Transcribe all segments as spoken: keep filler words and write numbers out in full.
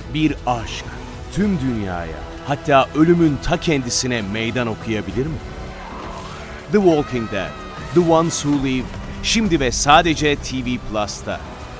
Bir aşk tüm dünyaya, hatta ölümün ta kendisine meydan okuyabilir mi? The Walking Dead, The Ones Who Live, şimdi ve sadece T V Plus'ta.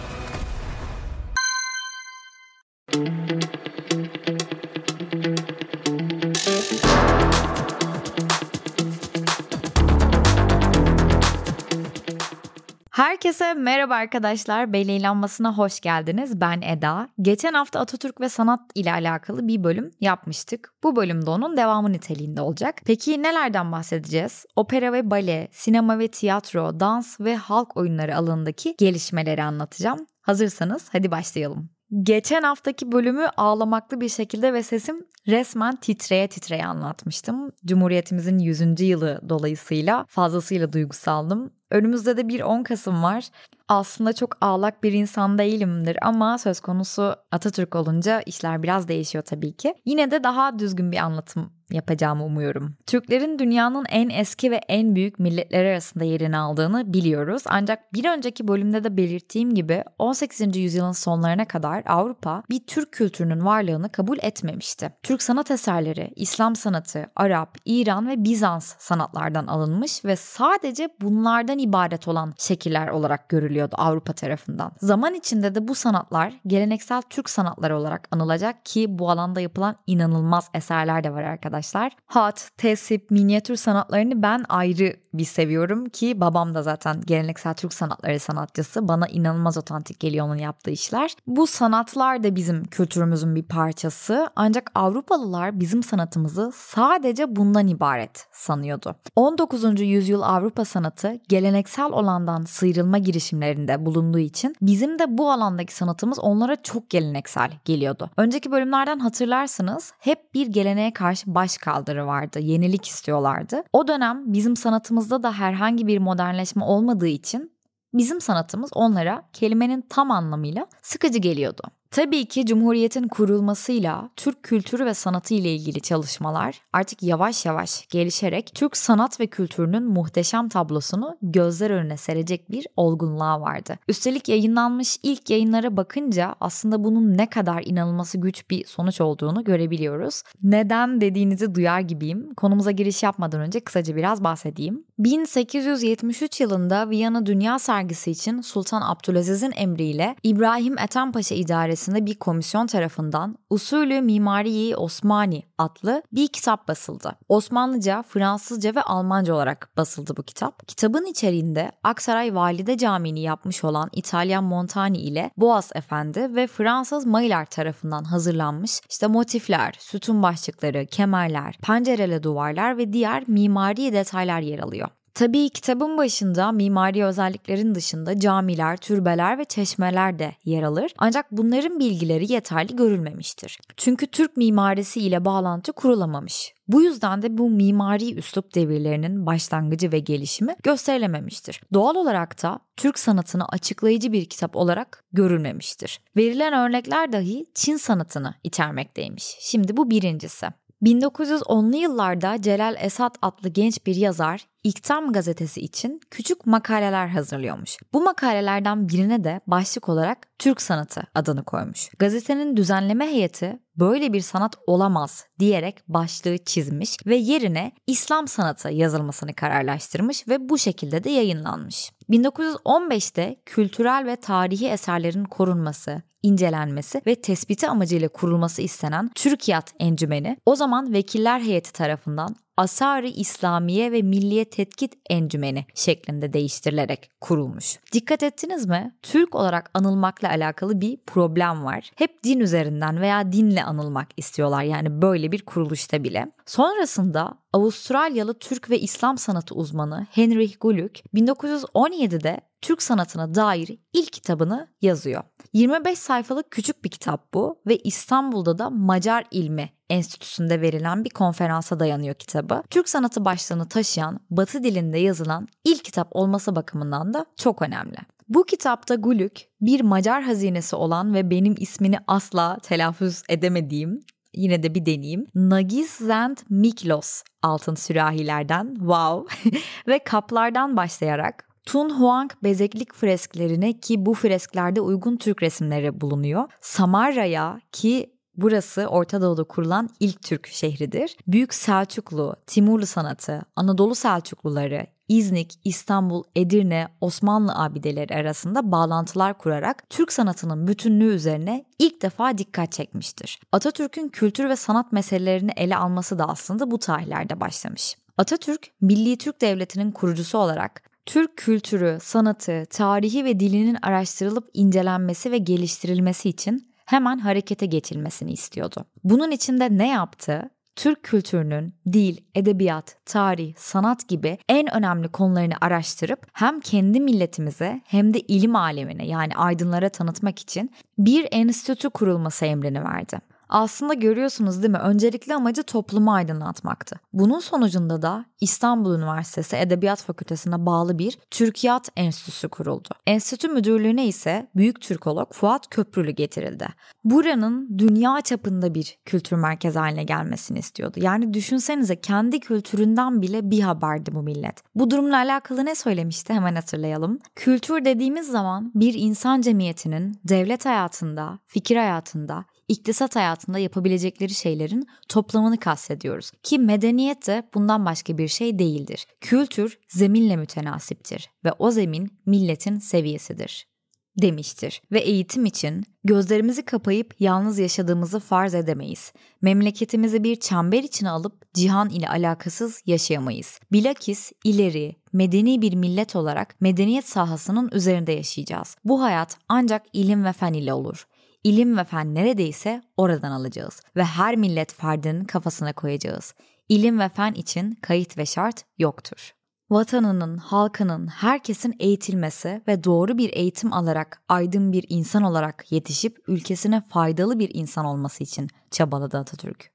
Herkese merhaba arkadaşlar, Beleylanmasına hoş geldiniz. Ben Eda. Geçen hafta Atatürk ve sanat ile alakalı bir bölüm yapmıştık. Bu bölümde onun devamı niteliğinde olacak. Peki nelerden bahsedeceğiz? Opera ve bale, sinema ve tiyatro, dans ve halk oyunları alanındaki gelişmeleri anlatacağım. Hazırsanız hadi başlayalım. Geçen haftaki bölümü ağlamaklı bir şekilde ve sesim resmen titreye titreye anlatmıştım. Cumhuriyetimizin yüzüncü yılı dolayısıyla fazlasıyla duygusaldım. Önümüzde de bir on Kasım var. Aslında çok ağlak bir insan değilimdir ama söz konusu Atatürk olunca işler biraz değişiyor tabii ki. Yine de daha düzgün bir anlatım yapacağımı umuyorum. Türklerin dünyanın en eski ve en büyük milletleri arasında yerini aldığını biliyoruz. Ancak bir önceki bölümde de belirttiğim gibi on sekizinci yüzyılın sonlarına kadar Avrupa bir Türk kültürünün varlığını kabul etmemişti. Türk sanat eserleri, İslam sanatı, Arap, İran ve Bizans sanatlardan alınmış ve sadece bunlardan ibaret olan şekiller olarak görülüyordu Avrupa tarafından. Zaman içinde de bu sanatlar geleneksel Türk sanatları olarak anılacak ki bu alanda yapılan inanılmaz eserler de var arkadaşlar. Hat, tesip, minyatür sanatlarını ben ayrı bir seviyorum ki babam da zaten geleneksel Türk sanatları sanatçısı. Bana inanılmaz otantik geliyor onun yaptığı işler. Bu sanatlar da bizim kültürümüzün bir parçası. Ancak Avrupalılar bizim sanatımızı sadece bundan ibaret sanıyordu. on dokuzuncu yüzyıl Avrupa sanatı geleneksel olandan sıyrılma girişimlerinde bulunduğu için bizim de bu alandaki sanatımız onlara çok geleneksel geliyordu. Önceki bölümlerden hatırlarsınız hep bir geleneğe karşı baş kaldırı vardı. Yenilik istiyorlardı. O dönem bizim sanatımızda da herhangi bir modernleşme olmadığı için bizim sanatımız onlara kelimenin tam anlamıyla sıkıcı geliyordu. Tabii ki Cumhuriyet'in kurulmasıyla Türk kültürü ve sanatı ile ilgili çalışmalar artık yavaş yavaş gelişerek Türk sanat ve kültürünün muhteşem tablosunu gözler önüne serecek bir olgunluğa vardı. Üstelik yayınlanmış ilk yayınlara bakınca aslında bunun ne kadar inanılması güç bir sonuç olduğunu görebiliyoruz. Neden dediğinizi duyar gibiyim. Konumuza giriş yapmadan önce kısaca biraz bahsedeyim. bin sekiz yüz yetmiş üç yılında Viyana Dünya Sergisi için Sultan Abdülaziz'in emriyle İbrahim Ethem Paşa idaresi bir komisyon tarafından Usulü Mimari-i Osmani adlı bir kitap basıldı. Osmanlıca, Fransızca ve Almanca olarak basıldı bu kitap. Kitabın içeriğinde Aksaray Valide Camii'ni yapmış olan İtalyan Montani ile Boğaz Efendi ve Fransız Maillard tarafından hazırlanmış işte motifler, sütun başlıkları, kemerler, pencereli duvarlar ve diğer mimari detaylar yer alıyor. Tabii kitabın başında mimari özelliklerin dışında camiler, türbeler ve çeşmeler de yer alır. Ancak bunların bilgileri yeterli görülmemiştir. Çünkü Türk mimarisi ile bağlantı kurulamamış. Bu yüzden de bu mimari üslup devirlerinin başlangıcı ve gelişimi gösterilememiştir. Doğal olarak da Türk sanatını açıklayıcı bir kitap olarak görülmemiştir. Verilen örnekler dahi Çin sanatını içermekteymiş. Şimdi bu birincisi. bin dokuz yüz onlu yıllarda Celal Esat adlı genç bir yazar İktam gazetesi için küçük makaleler hazırlıyormuş. Bu makalelerden birine de başlık olarak Türk sanatı adını koymuş. Gazetenin düzenleme heyeti böyle bir sanat olamaz diyerek başlığı çizmiş ve yerine İslam sanatı yazılmasını kararlaştırmış ve bu şekilde de yayınlanmış. bin dokuz yüz on beşte kültürel ve tarihi eserlerin korunması, incelenmesi ve tespiti amacıyla kurulması istenen Türkiyat Encümeni o zaman vekiller heyeti tarafından Asar-ı İslamiye ve Milliye Tetkik Encümeni şeklinde değiştirilerek kurulmuş. Dikkat ettiniz mi? Türk olarak anılmakla alakalı bir problem var. Hep din üzerinden veya dinle anılmak istiyorlar yani böyle bir kuruluşta bile. Sonrasında Avustralyalı Türk ve İslam sanatı uzmanı Heinrich Gulük bin dokuz yüz on yedide Türk sanatına dair ilk kitabını yazıyor. yirmi beş sayfalık küçük bir kitap bu ve İstanbul'da da Macar İlmi Enstitüsü'nde verilen bir konferansa dayanıyor kitabı. Türk sanatı başlığını taşıyan, Batı dilinde yazılan ilk kitap olması bakımından da çok önemli. Bu kitapta Gulük bir Macar hazinesi olan ve benim ismini asla telaffuz edemediğim, yine de bir deneyeyim, Nagiszent Miklos altın sürahilerden, wow, ve kaplardan başlayarak Tunhuang bezeklik fresklerine ki bu fresklerde uygun Türk resimleri bulunuyor, Samarra'ya ki Burası Orta Doğu'da kurulan ilk Türk şehridir. Büyük Selçuklu, Timurlu sanatı, Anadolu Selçukluları, İznik, İstanbul, Edirne, Osmanlı abideleri arasında bağlantılar kurarak Türk sanatının bütünlüğü üzerine ilk defa dikkat çekmiştir. Atatürk'ün kültür ve sanat meselelerini ele alması da aslında bu tarihlerde başlamış. Atatürk, Milli Türk Devleti'nin kurucusu olarak Türk kültürü, sanatı, tarihi ve dilinin araştırılıp incelenmesi ve geliştirilmesi için hemen harekete geçilmesini istiyordu. Bunun için de ne yaptı? Türk kültürünün dil, edebiyat, tarih, sanat gibi en önemli konularını araştırıp hem kendi milletimize hem de ilim alemine yani aydınlara tanıtmak için bir enstitü kurulması emrini verdi. Aslında görüyorsunuz değil mi? Öncelikli amacı toplumu aydınlatmaktı. Bunun sonucunda da İstanbul Üniversitesi Edebiyat Fakültesi'ne bağlı bir Türkiyat Enstitüsü kuruldu. Enstitü müdürlüğüne ise büyük Türkolog Fuat Köprülü getirildi. Buranın dünya çapında bir kültür merkezi haline gelmesini istiyordu. Yani düşünsenize kendi kültüründen bile bir haberdi bu millet. Bu durumla alakalı ne söylemişti hemen hatırlayalım. Kültür dediğimiz zaman bir insan cemiyetinin devlet hayatında, fikir hayatında, İktisat hayatında yapabilecekleri şeylerin toplamını kastediyoruz. Ki medeniyet de bundan başka bir şey değildir. Kültür zeminle mütenasiptir ve o zemin milletin seviyesidir demiştir. Ve eğitim için gözlerimizi kapayıp yalnız yaşadığımızı farz edemeyiz. Memleketimizi bir çember içine alıp cihan ile alakasız yaşayamayız. Bilakis ileri, medeni bir millet olarak medeniyet sahasının üzerinde yaşayacağız. Bu hayat ancak ilim ve fen ile olur. İlim ve fen neredeyse oradan alacağız ve her millet ferdinin kafasına koyacağız. İlim ve fen için kayıt ve şart yoktur. Vatanının, halkının, herkesin eğitilmesi ve doğru bir eğitim alarak aydın bir insan olarak yetişip ülkesine faydalı bir insan olması için çabaladı Atatürk.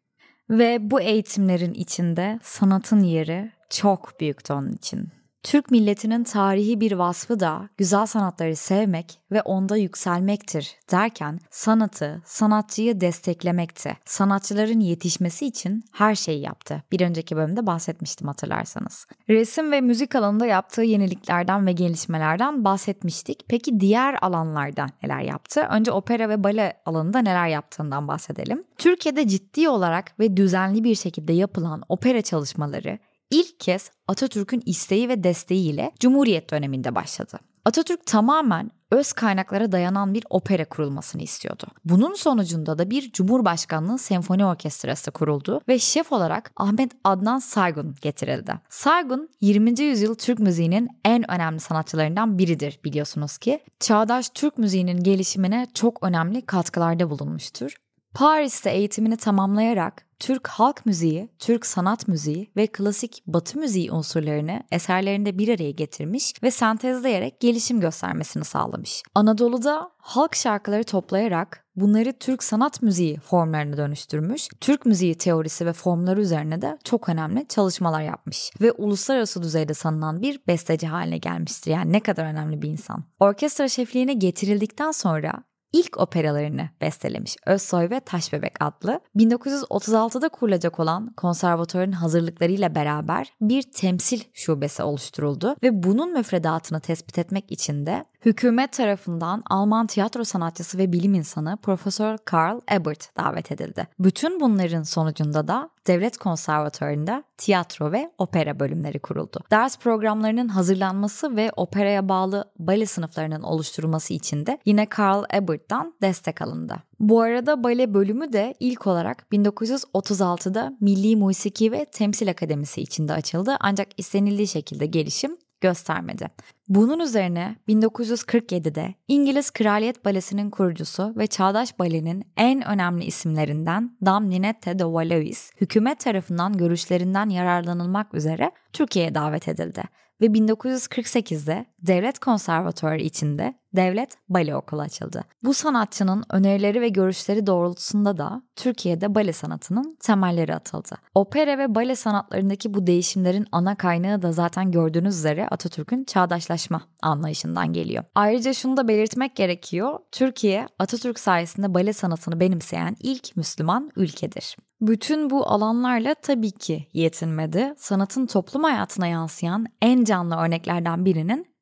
Ve bu eğitimlerin içinde sanatın yeri çok büyüktü onun için. Türk milletinin tarihi bir vasfı da güzel sanatları sevmek ve onda yükselmektir derken sanatı, sanatçıyı desteklemekti. Sanatçıların yetişmesi için her şeyi yaptı. Bir önceki bölümde bahsetmiştim hatırlarsanız. Resim ve müzik alanında yaptığı yeniliklerden ve gelişmelerden bahsetmiştik. Peki diğer alanlardan neler yaptı? Önce opera ve bale alanında neler yaptığından bahsedelim. Türkiye'de ciddi olarak ve düzenli bir şekilde yapılan opera çalışmaları İlk kez Atatürk'ün isteği ve desteğiyle Cumhuriyet döneminde başladı. Atatürk tamamen öz kaynaklara dayanan bir opera kurulmasını istiyordu. Bunun sonucunda da bir Cumhurbaşkanlığı Senfoni Orkestrası kuruldu ve şef olarak Ahmet Adnan Saygun getirildi. Saygun, yirminci yüzyıl Türk müziğinin en önemli sanatçılarından biridir biliyorsunuz ki. Çağdaş Türk müziğinin gelişimine çok önemli katkılarda bulunmuştur. Paris'te eğitimini tamamlayarak Türk halk müziği, Türk sanat müziği ve klasik Batı müziği unsurlarını eserlerinde bir araya getirmiş ve sentezleyerek gelişim göstermesini sağlamış. Anadolu'da halk şarkıları toplayarak bunları Türk sanat müziği formlarına dönüştürmüş, Türk müziği teorisi ve formları üzerine de çok önemli çalışmalar yapmış ve uluslararası düzeyde sanılan bir besteci haline gelmiştir. Yani ne kadar önemli bir insan. Orkestra şefliğine getirildikten sonra İlk operalarını bestelemiş Özsoy ve Taşbebek adlı. bin dokuz yüz otuz altıda kurulacak olan konservatuvarın hazırlıklarıyla beraber bir temsil şubesi oluşturuldu ve bunun müfredatını tespit etmek için de hükümet tarafından Alman tiyatro sanatçısı ve bilim insanı Profesör Karl Ebert davet edildi. Bütün bunların sonucunda da Devlet Konservatuvarı'nda tiyatro ve opera bölümleri kuruldu. Ders programlarının hazırlanması ve operaya bağlı bale sınıflarının oluşturulması için de yine Karl Ebert'tan destek alındı. Bu arada bale bölümü de ilk olarak bin dokuz yüz otuz altıda Milli Musiki ve Temsil Akademisi içinde açıldı ancak istenildiği şekilde gelişim göstermedi. Bunun üzerine bin dokuz yüz kırk yedide İngiliz Kraliyet Balesi'nin kurucusu ve çağdaş balenin en önemli isimlerinden Dame Ninette de Valois, hükümet tarafından görüşlerinden yararlanılmak üzere Türkiye'ye davet edildi ve bin dokuz yüz kırk sekizde Devlet Konservatuvarı içinde Devlet Bale Okulu açıldı. Bu sanatçının önerileri ve görüşleri doğrultusunda da Türkiye'de bale sanatının temelleri atıldı. Opera ve bale sanatlarındaki bu değişimlerin ana kaynağı da zaten gördüğünüz üzere Atatürk'ün çağdaşlaşma anlayışından geliyor. Ayrıca şunu da belirtmek gerekiyor. Türkiye, Atatürk sayesinde bale sanatını benimseyen ilk Müslüman ülkedir. Bütün bu alanlarla tabii ki yetinmedi. Sanatın toplum hayatına yansıyan en canlı örneklerden birinin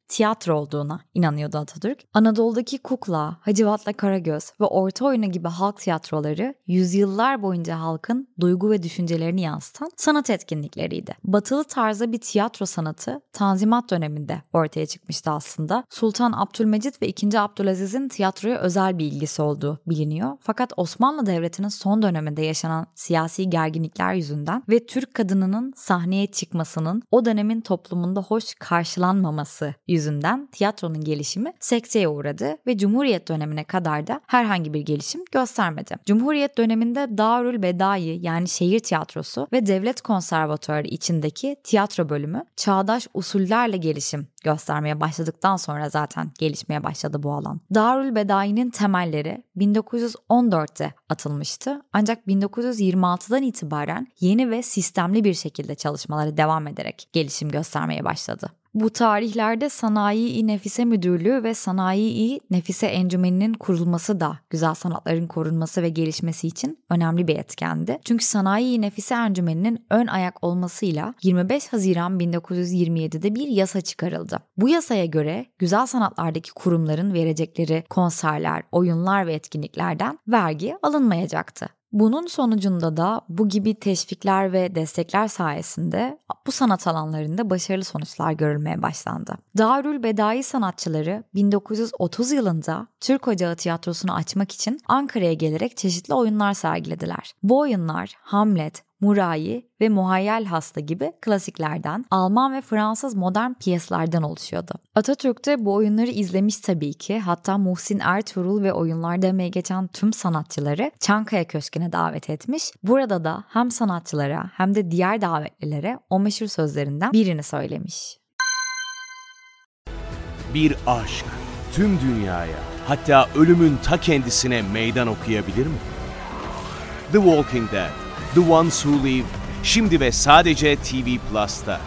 tiyatro olduğuna inanıyordu Atatürk. Anadolu'daki Kukla, Hacivat'la Karagöz ve Orta Oyunu gibi halk tiyatroları yüzyıllar boyunca halkın duygu ve düşüncelerini yansıtan sanat etkinlikleriydi. Batılı tarzda bir tiyatro sanatı Tanzimat döneminde ortaya çıkmıştı aslında. Sultan Abdülmecit ve ikinci. Abdülaziz'in tiyatroya özel bir ilgisi olduğu biliniyor. Fakat Osmanlı Devleti'nin son döneminde yaşanan siyasi gerginlikler yüzünden ve Türk kadınının sahneye çıkmasının o dönemin toplumunda hoş karşılanmaması yüzünden tiyatronun gelişimi sekteye uğradı ve Cumhuriyet dönemine kadar da herhangi bir gelişim göstermedi. Cumhuriyet döneminde Darül Bedai yani şehir tiyatrosu ve Devlet Konservatuarı içindeki tiyatro bölümü çağdaş usullerle gelişim göstermeye başladıktan sonra zaten gelişmeye başladı bu alan. Darül Bedai'nin temelleri bin dokuz yüz on dörtte atılmıştı. Ancak bin dokuz yüz yirmi altıdan itibaren yeni ve sistemli bir şekilde çalışmaları devam ederek gelişim göstermeye başladı. Bu tarihlerde Sanayi-i Nefise Müdürlüğü ve Sanayi-i Nefise Encümeni'nin kurulması da güzel sanatların korunması ve gelişmesi için önemli bir etkendi. Çünkü Sanayi-i Nefise Encümeni'nin ön ayak olmasıyla yirmi beş Haziran bin dokuz yüz yirmi yedide bir yasa çıkarıldı. Bu yasaya göre güzel sanatlardaki kurumların verecekleri konserler, oyunlar ve etkinliklerden vergi alınmayacaktı. Bunun sonucunda da bu gibi teşvikler ve destekler sayesinde bu sanat alanlarında başarılı sonuçlar görülmeye başlandı. Darül Bedai sanatçıları bin dokuz yüz otuz yılında Türk Ocağı Tiyatrosu'nu açmak için Ankara'ya gelerek çeşitli oyunlar sergilediler. Bu oyunlar Hamlet, Murai ve Muhayyel Hasta gibi klasiklerden, Alman ve Fransız modern piyeslerden oluşuyordu. Atatürk de bu oyunları izlemiş tabii ki. Hatta Muhsin Ertuğrul ve oyunlarda emeği geçen tüm sanatçıları Çankaya Köşkü'ne davet etmiş. Burada da hem sanatçılara hem de diğer davetlilere o meşhur sözlerinden birini söylemiş. Bir aşk tüm dünyaya, hatta ölümün ta kendisine meydan okuyabilir mi? The Walking Dead, The Ones Who Live, şimdi ve sadece T V Plus'ta.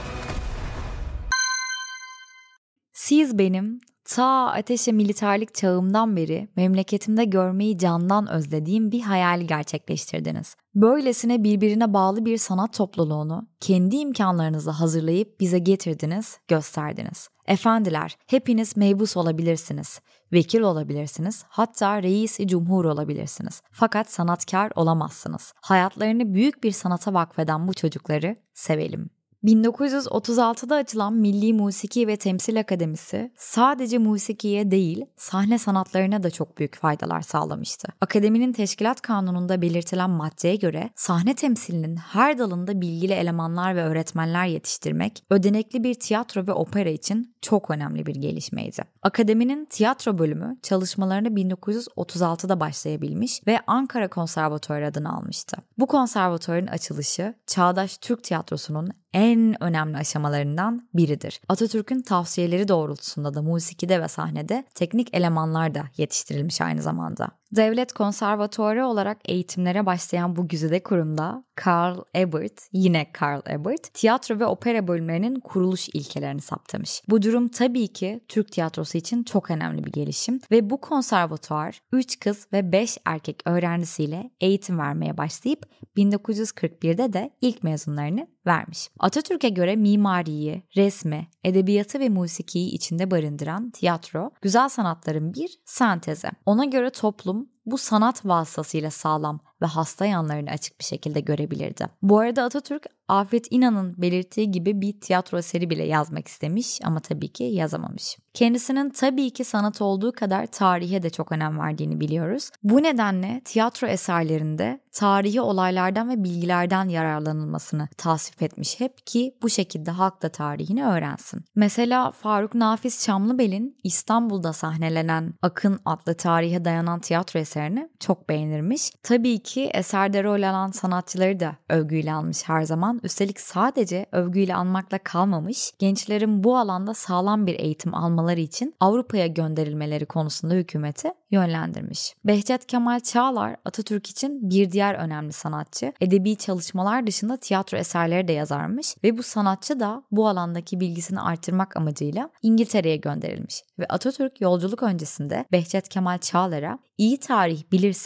Siz benim ta ateşe militerlik çağımdan beri memleketimde görmeyi candan özlediğim bir hayali gerçekleştirdiniz. Böylesine birbirine bağlı bir sanat topluluğunu kendi imkanlarınızla hazırlayıp bize getirdiniz, gösterdiniz. Efendiler, hepiniz meybus olabilirsiniz, vekil olabilirsiniz, hatta reis-i cumhur olabilirsiniz. Fakat sanatkar olamazsınız. Hayatlarını büyük bir sanata vakfeden bu çocukları sevelim. bin dokuz yüz otuz altıda açılan Milli Musiki ve Temsil Akademisi sadece musikiye değil, sahne sanatlarına da çok büyük faydalar sağlamıştı. Akademinin teşkilat kanununda belirtilen maddeye göre sahne temsilinin her dalında bilgili elemanlar ve öğretmenler yetiştirmek, ödenekli bir tiyatro ve opera için çok önemli bir gelişmeydi. Akademinin tiyatro bölümü çalışmalarını bin dokuz yüz otuz altıda başlayabilmiş ve Ankara Konservatuarı adını almıştı. Bu konservatuarın açılışı çağdaş Türk tiyatrosunun en önemli aşamalarından biridir. Atatürk'ün tavsiyeleri doğrultusunda da musikide ve sahnede teknik elemanlar da yetiştirilmiş aynı zamanda. Devlet Konservatuarı olarak eğitimlere başlayan bu güzide kurumda Karl Ebert, yine Karl Ebert, tiyatro ve opera bölümlerinin kuruluş ilkelerini saptamış. Bu durum tabii ki Türk tiyatrosu için çok önemli bir gelişim ve bu konservatuar üç kız ve beş erkek öğrencisiyle eğitim vermeye başlayıp bin dokuz yüz kırk birde de ilk mezunlarını vermiş. Atatürk'e göre mimariyi, resmi, edebiyatı ve musikiyi içinde barındıran tiyatro, güzel sanatların bir sentezi. Ona göre toplum bu sanat vasıtasıyla sağlam ve hasta yanlarını açık bir şekilde görebilirdi. Bu arada Atatürk, Afet İnan'ın belirttiği gibi bir tiyatro eseri bile yazmak istemiş ama tabii ki yazamamış. Kendisinin tabii ki sanat olduğu kadar tarihe de çok önem verdiğini biliyoruz. Bu nedenle tiyatro eserlerinde tarihi olaylardan ve bilgilerden yararlanılmasını tasvip etmiş hep ki bu şekilde halk da tarihini öğrensin. Mesela Faruk Nafiz Çamlıbel'in İstanbul'da sahnelenen Akın adlı tarihe dayanan tiyatro eserini çok beğenirmiş. Tabii ki eserde rol alan sanatçıları da övgüyle almış her zaman. Üstelik sadece övgüyle anmakla kalmamış, gençlerin bu alanda sağlam bir eğitim almaları için Avrupa'ya gönderilmeleri konusunda hükümeti yönlendirmiş. Behçet Kemal Çağlar Atatürk için bir diğer önemli sanatçı. Edebi çalışmalar dışında tiyatro eserleri de yazarmış ve bu sanatçı da bu alandaki bilgisini artırmak amacıyla İngiltere'ye gönderilmiş. Ve Atatürk yolculuk öncesinde Behçet Kemal Çağlar'a "İyi tarih bilirsen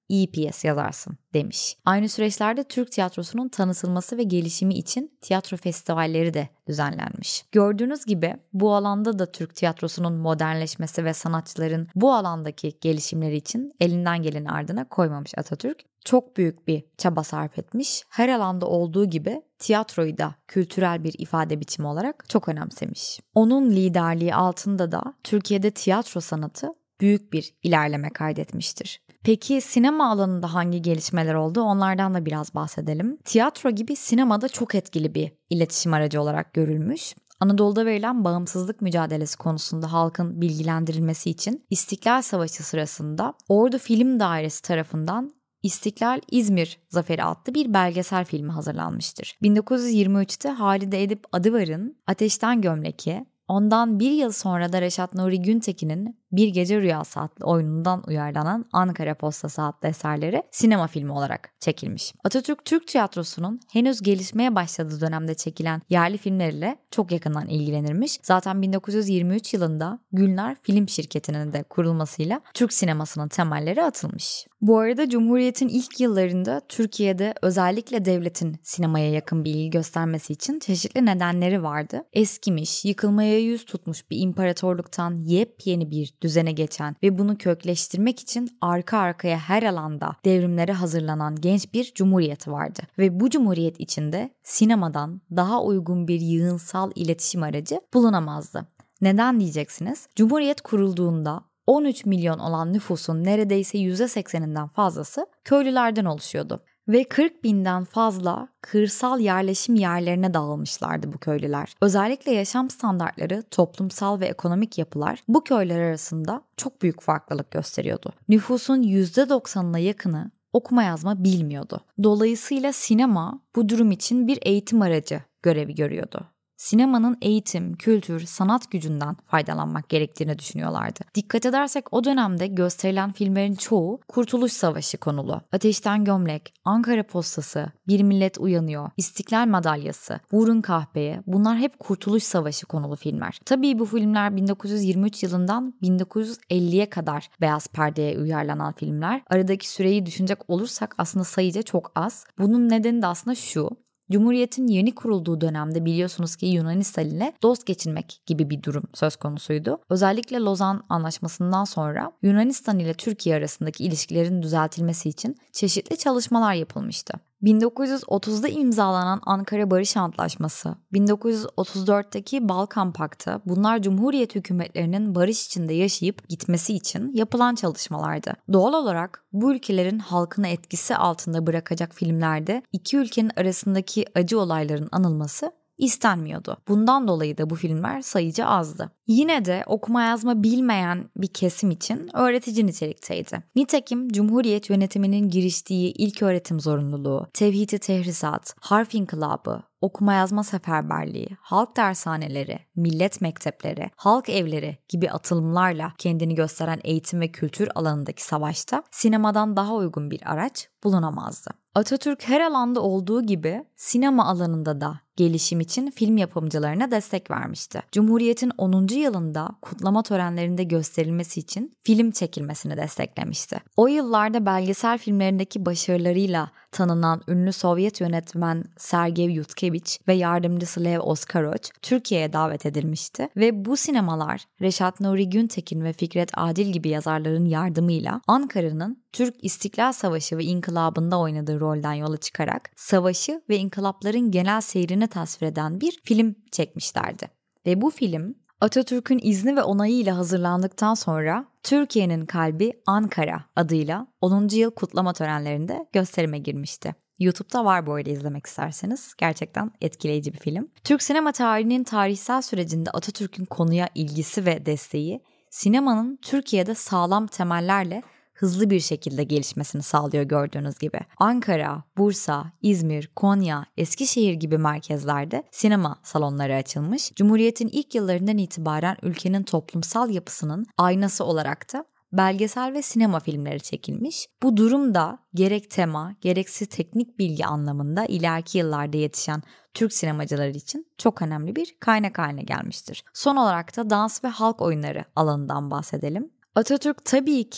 iyi piyes yazarsın demiş. Aynı süreçlerde Türk tiyatrosunun tanıtılması ve gelişimi için tiyatro festivalleri de düzenlenmiş. Gördüğünüz gibi bu alanda da Türk tiyatrosunun modernleşmesi ve sanatçıların bu alandaki gelişimleri için elinden geleni ardına koymamış Atatürk. Çok büyük bir çaba sarf etmiş. Her alanda olduğu gibi tiyatroyu da kültürel bir ifade biçimi olarak çok önemsemiş. Onun liderliği altında da Türkiye'de tiyatro sanatı büyük bir ilerleme kaydetmiştir. Peki sinema alanında hangi gelişmeler oldu? Onlardan da biraz bahsedelim. Tiyatro gibi sinemada çok etkili bir iletişim aracı olarak görülmüş. Anadolu'da verilen bağımsızlık mücadelesi konusunda halkın bilgilendirilmesi için İstiklal Savaşı sırasında Ordu Film Dairesi tarafından İstiklal İzmir Zaferi adlı bir belgesel filmi hazırlanmıştır. bin dokuz yüz yirmi üçte Halide Edip Adıvar'ın Ateşten Gömlek'i, ondan bir yıl sonra da Reşat Nuri Güntekin'in Bir Gece Rüyası adlı oyunundan uyarlanan Ankara Postası adlı eserleri sinema filmi olarak çekilmiş. Atatürk Türk tiyatrosunun henüz gelişmeye başladığı dönemde çekilen yerli filmlerle çok yakından ilgilenirmiş. Zaten bin dokuz yüz yirmi üç yılında Gülnar Film Şirketi'nin de kurulmasıyla Türk sinemasının temelleri atılmış. Bu arada Cumhuriyet'in ilk yıllarında Türkiye'de özellikle devletin sinemaya yakın bir ilgi göstermesi için çeşitli nedenleri vardı. Eskimiş, yıkılmaya yüz tutmuş bir imparatorluktan yepyeni bir düzene geçen ve bunu kökleştirmek için arka arkaya her alanda devrimlere hazırlanan genç bir cumhuriyet vardı. Ve bu cumhuriyet içinde sinemadan daha uygun bir yığınsal iletişim aracı bulunamazdı. Neden diyeceksiniz? Cumhuriyet kurulduğunda on üç milyon olan nüfusun neredeyse yüzde sekseninden fazlası köylülerden oluşuyordu. Ve kırk binden fazla kırsal yerleşim yerlerine dağılmışlardı bu köylüler. Özellikle yaşam standartları, toplumsal ve ekonomik yapılar bu köyler arasında çok büyük farklılık gösteriyordu. Nüfusun yüzde doksanına yakını okuma yazma bilmiyordu. Dolayısıyla sinema bu durum için bir eğitim aracı görevi görüyordu. Sinemanın eğitim, kültür, sanat gücünden faydalanmak gerektiğini düşünüyorlardı. Dikkat edersek o dönemde gösterilen filmlerin çoğu Kurtuluş Savaşı konulu. Ateşten Gömlek, Ankara Postası, Bir Millet Uyanıyor, İstiklal Madalyası, Vurun Kahpeye, bunlar hep Kurtuluş Savaşı konulu filmler. Tabii bu filmler bin dokuz yüz yirmi üç yılından bin dokuz yüz elliye kadar beyaz perdeye uyarlanan filmler. Aradaki süreyi düşünecek olursak aslında sayıca çok az. Bunun nedeni de aslında şu: Cumhuriyet'in yeni kurulduğu dönemde biliyorsunuz ki Yunanistan ile dost geçinmek gibi bir durum söz konusuydu. Özellikle Lozan Anlaşması'ndan sonra Yunanistan ile Türkiye arasındaki ilişkilerin düzeltilmesi için çeşitli çalışmalar yapılmıştı. bin dokuz yüz otuzda imzalanan Ankara Barış Antlaşması, bin dokuz yüz otuz dörtteki Balkan Paktı, bunlar Cumhuriyet hükümetlerinin barış içinde yaşayıp gitmesi için yapılan çalışmalardı. Doğal olarak bu ülkelerin halkını etkisi altında bırakacak filmlerde iki ülkenin arasındaki acı olayların anılması istenmiyordu. Bundan dolayı da bu filmler sayıca azdı. Yine de okuma yazma bilmeyen bir kesim için öğretici nitelikteydi. Nitekim Cumhuriyet yönetiminin giriştiği ilköğretim zorunluluğu, tevhid-i tehrisat, harf inkılabı, okuma yazma seferberliği, halk dershaneleri, millet mektepleri, halk evleri gibi atılımlarla kendini gösteren eğitim ve kültür alanındaki savaşta sinemadan daha uygun bir araç bulunamazdı. Atatürk her alanda olduğu gibi sinema alanında da gelişim için film yapımcılarına destek vermişti. Cumhuriyet'in onuncu yılında kutlama törenlerinde gösterilmesi için film çekilmesini desteklemişti. O yıllarda belgesel filmlerindeki başarılarıyla tanınan ünlü Sovyet yönetmen Sergey Yutkevich ve yardımcısı Lev Oskaroç Türkiye'ye davet edilmişti ve bu sinemalar Reşat Nuri Güntekin ve Fikret Adil gibi yazarların yardımıyla Ankara'nın Türk İstiklal Savaşı ve İnkılabı'nda oynadığı rolden yola çıkarak savaşı ve inkılapların genel seyrini tasvir eden bir film çekmişlerdi. Ve bu film Atatürk'ün izni ve onayıyla hazırlandıktan sonra Türkiye'nin Kalbi Ankara adıyla onuncu yıl kutlama törenlerinde gösterime girmişti. YouTube'da var bu arada izlemek isterseniz. Gerçekten etkileyici bir film. Türk sinema tarihinin tarihsel sürecinde Atatürk'ün konuya ilgisi ve desteği sinemanın Türkiye'de sağlam temellerle hızlı bir şekilde gelişmesini sağlıyor gördüğünüz gibi. Ankara, Bursa, İzmir, Konya, Eskişehir gibi merkezlerde sinema salonları açılmış. Cumhuriyet'in ilk yıllarından itibaren ülkenin toplumsal yapısının aynası olarak da belgesel ve sinema filmleri çekilmiş. Bu durum da gerek tema, gerekse teknik bilgi anlamında ileriki yıllarda yetişen Türk sinemacıları için çok önemli bir kaynak haline gelmiştir. Son olarak da dans ve halk oyunları alanından bahsedelim. Atatürk tabii ki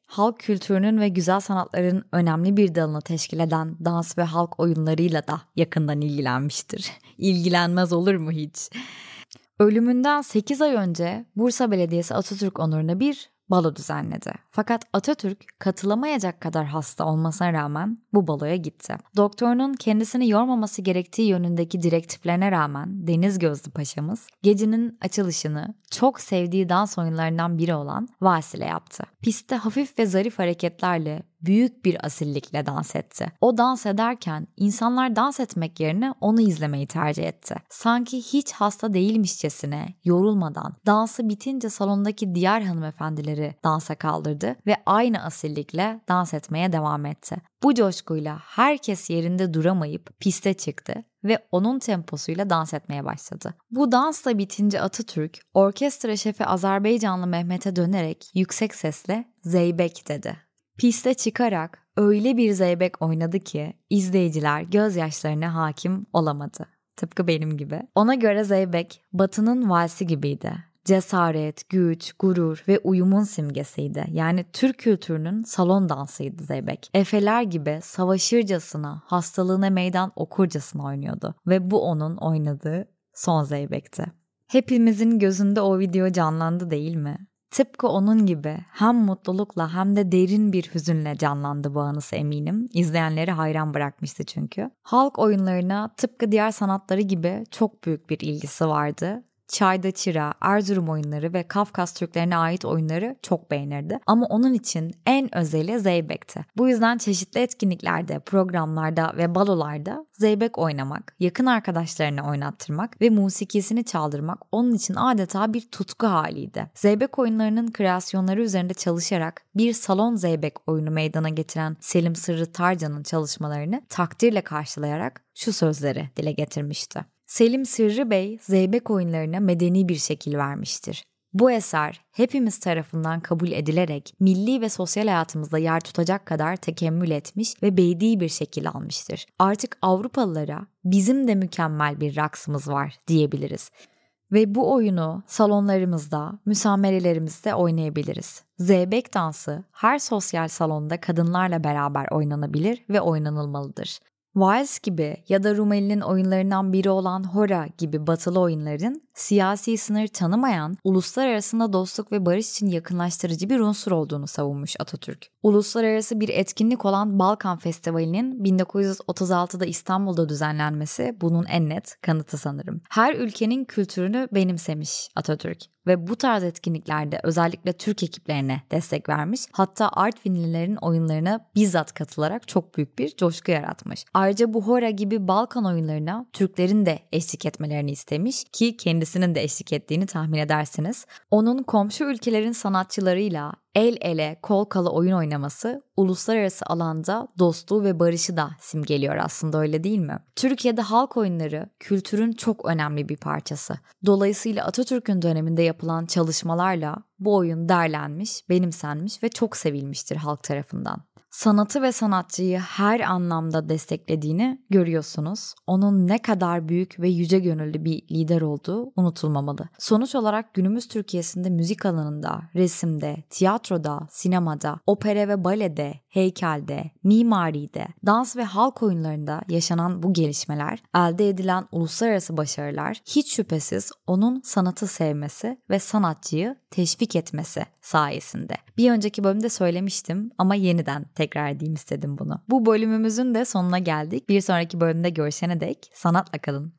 halk kültürünün ve güzel sanatların önemli bir dalını teşkil eden dans ve halk oyunlarıyla da yakından ilgilenmiştir. İlgilenmez olur mu hiç? Ölümünden sekiz ay önce Bursa Belediyesi Atatürk onuruna bir balo düzenledi. Fakat Atatürk katılamayacak kadar hasta olmasına rağmen bu baloya gitti. Doktorunun kendisini yormaması gerektiği yönündeki direktiflerine rağmen Deniz Gözlü Paşa'mız gecenin açılışını çok sevdiği dans oyunlarından biri olan vals ile yaptı. Pistte hafif ve zarif hareketlerle büyük bir asillikle dans etti. O dans ederken insanlar dans etmek yerine onu izlemeyi tercih etti. Sanki hiç hasta değilmişçesine, yorulmadan, dansı bitince salondaki diğer hanımefendileri dansa kaldırdı ve aynı asillikle dans etmeye devam etti. Bu coşkuyla herkes yerinde duramayıp piste çıktı ve onun temposuyla dans etmeye başladı. Bu dansla bitince Atatürk, orkestra şefi Azerbaycanlı Mehmet'e dönerek yüksek sesle "Zeybek" dedi. Piste çıkarak öyle bir zeybek oynadı ki izleyiciler gözyaşlarına hakim olamadı. Tıpkı benim gibi. Ona göre zeybek Batı'nın valsi gibiydi. Cesaret, güç, gurur ve uyumun simgesiydi. Yani Türk kültürünün salon dansıydı zeybek. Efeler gibi savaşırcasına, hastalığına meydan okurcasına oynuyordu. Ve bu onun oynadığı son zeybekti. Hepimizin gözünde o video canlandı değil mi? Tıpkı onun gibi hem mutlulukla hem de derin bir hüzünle canlandı bu anısı eminim. İzleyenleri hayran bırakmıştı çünkü. Halk oyunlarına tıpkı diğer sanatları gibi çok büyük bir ilgisi vardı. Çayda Çıra, Erzurum oyunları ve Kafkas Türklerine ait oyunları çok beğenirdi. Ama onun için en özeli zeybekti. Bu yüzden çeşitli etkinliklerde, programlarda ve balolarda zeybek oynamak, yakın arkadaşlarına oynattırmak ve musikisini çaldırmak onun için adeta bir tutku haliydi. Zeybek oyunlarının kreasyonları üzerinde çalışarak bir salon zeybek oyunu meydana getiren Selim Sırrı Tarcan'ın çalışmalarını takdirle karşılayarak şu sözleri dile getirmişti. Selim Sırrı Bey, zeybek oyunlarına medeni bir şekil vermiştir. Bu eser hepimiz tarafından kabul edilerek milli ve sosyal hayatımızda yer tutacak kadar tekemmül etmiş ve bedi bir şekil almıştır. Artık Avrupalılara bizim de mükemmel bir raksımız var diyebiliriz. Ve bu oyunu salonlarımızda, müsamerelerimizde oynayabiliriz. Zeybek dansı her sosyal salonda kadınlarla beraber oynanabilir ve oynanılmalıdır. Vals gibi ya da Rumeli'nin oyunlarından biri olan Hora gibi batılı oyunların siyasi sınır tanımayan, uluslar arasında dostluk ve barış için yakınlaştırıcı bir unsur olduğunu savunmuş Atatürk. Uluslararası bir etkinlik olan Balkan Festivali'nin bin dokuz yüz otuz altıda İstanbul'da düzenlenmesi bunun en net kanıtı sanırım. Her ülkenin kültürünü benimsemiş Atatürk ve bu tarz etkinliklerde özellikle Türk ekiplerine destek vermiş. Hatta Artvinlilerin oyunlarına bizzat katılarak çok büyük bir coşku yaratmış. Ayrıca bu Hora gibi Balkan oyunlarına Türklerin de eşlik etmelerini istemiş ki kendisinin de eşlik ettiğini tahmin edersiniz. Onun komşu ülkelerin sanatçılarıyla el ele kol kola oyun oynaması uluslararası alanda dostluğu ve barışı da simgeliyor aslında, öyle değil mi? Türkiye'de halk oyunları kültürün çok önemli bir parçası. Dolayısıyla Atatürk'ün döneminde yapılan çalışmalarla bu oyun derlenmiş, benimsenmiş ve çok sevilmiştir halk tarafından. Sanatı ve sanatçıyı her anlamda desteklediğini görüyorsunuz. Onun ne kadar büyük ve yüce gönüllü bir lider olduğu unutulmamalı. Sonuç olarak günümüz Türkiye'sinde müzik alanında, resimde, tiyatroda, sinemada, opera ve balede, heykelde, mimaride, dans ve halk oyunlarında yaşanan bu gelişmeler, elde edilen uluslararası başarılar hiç şüphesiz onun sanatı sevmesi ve sanatçıyı teşvik etmesi sayesinde. Bir önceki bölümde söylemiştim ama yeniden tekrar edeyim istedim bunu. Bu bölümümüzün de sonuna geldik. Bir sonraki bölümde görüşene dek sanatla kalın.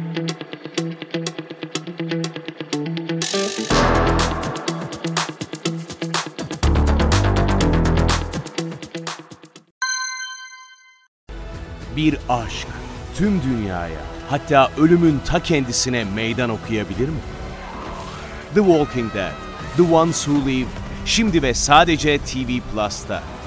Bir aşk tüm dünyaya, hatta ölümün ta kendisine meydan okuyabilir mi? The Walking Dead, The Ones Who Live, şimdi ve sadece T V Plus'ta.